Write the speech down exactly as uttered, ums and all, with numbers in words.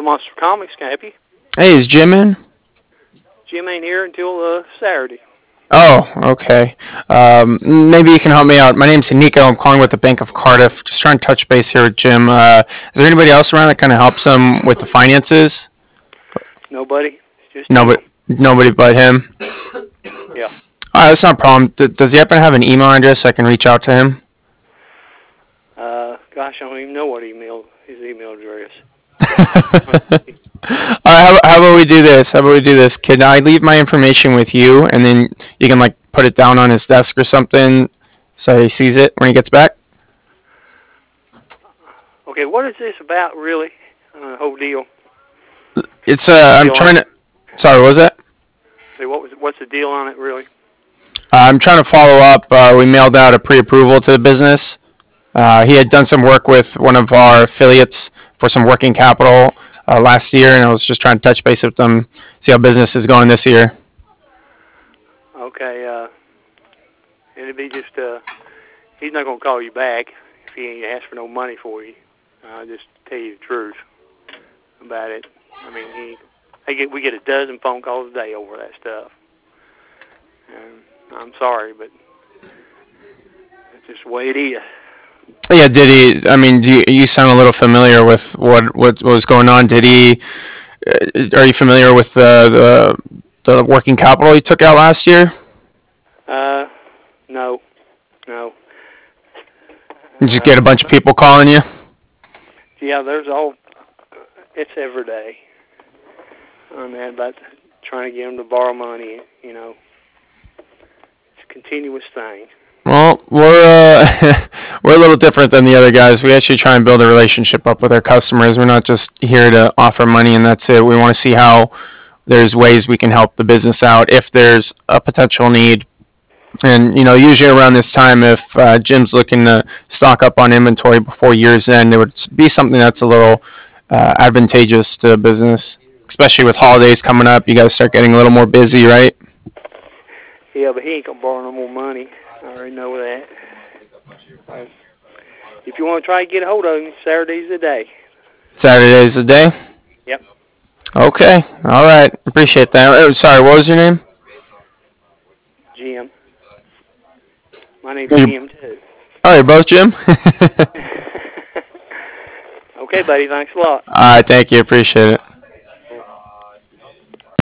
Monster Comics. Can I help you? Hey, is Jim in? Jim ain't here until uh, Saturday. Oh, okay. Um, maybe you can help me out. My name's Nico. I'm calling with the Bank of Cardiff. Just trying to touch base here with Jim. Uh, is there anybody else around that kind of helps him with the finances? Nobody. It's just Nobody, him. nobody but him. Yeah. All right, that's not a problem. D- does he happen to have an email address so I can reach out to him? Uh, gosh, I don't even know what email his email address. All right, how, how about we do this? How about we do this? Can I leave my information with you, and then you can like put it down on his desk or something, so he sees it when he gets back? Okay, what is this about, really? Uh, whole deal. It's uh, I'm Deal trying on to. Sorry, what was that? Say, what was what's the deal on it, really? Uh, I'm trying to follow up. Uh, we mailed out a pre-approval to the business. Uh, he had done some work with one of our affiliates for some working capital uh, last year, and I was just trying to touch base with them, see how business is going this year. Okay, uh, it'd be just, uh, he's not going to call you back if he ain't asked for no money for you. I'll just tell you the truth about it. I mean, he, I get, we get a dozen phone calls a day over that stuff. And I'm sorry, but it's just the way it is. Yeah, did he? I mean, do you, you sound a little familiar with what what was going on. Did he? Uh, are you familiar with the, the the working capital he took out last year? Uh, no, no. You just get a bunch of Uh, people calling you. yeah, there's all, it's every day on that about trying to get them to borrow money, you know. It's a continuous thing. Well, we're uh, we're a little different than the other guys. We actually try and build a relationship up with our customers. We're not just here to offer money and that's it. We want to see how there's ways we can help the business out if there's a potential need. And you know, usually around this time, if uh, Jim's looking to stock up on inventory before year's end, it would be something that's a little uh, advantageous to business, especially with holidays coming up. You guys start getting a little more busy, right? Yeah, but he ain't going to borrow no more money. I already know that. Uh, if you want to try to get a hold of him, Saturday's the day. Saturday's the day. Yep. Okay. All right. Appreciate that. Oh, sorry. What was your name? Jim. My name's You, Jim, too. oh, you're both Jim. Okay, buddy. Thanks a lot. All right. Thank you. Appreciate it.